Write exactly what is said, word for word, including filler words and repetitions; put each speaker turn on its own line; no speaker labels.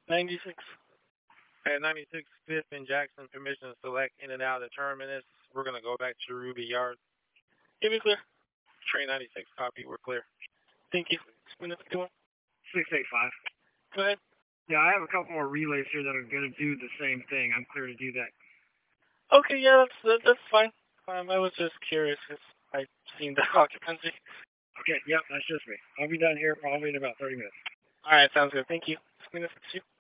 ninety-six.
At ninety-six, fifth and Jackson, permission to select in and out of the terminus. We're going to go back to Ruby Yard.
Give me clear.
Train ninety-six, copy, we're clear.
Thank you. Spin it to one.
six eight five.
Go ahead.
Yeah, I have a couple more relays here that are going to do the same thing. I'm clear to do that.
Okay, yeah, that's that, that's fine. Um, I was just curious because I seen the occupancy.
Okay, yep, that's just me. I'll be done here probably in about thirty minutes.
All right, sounds good. Thank you. Spin it to two.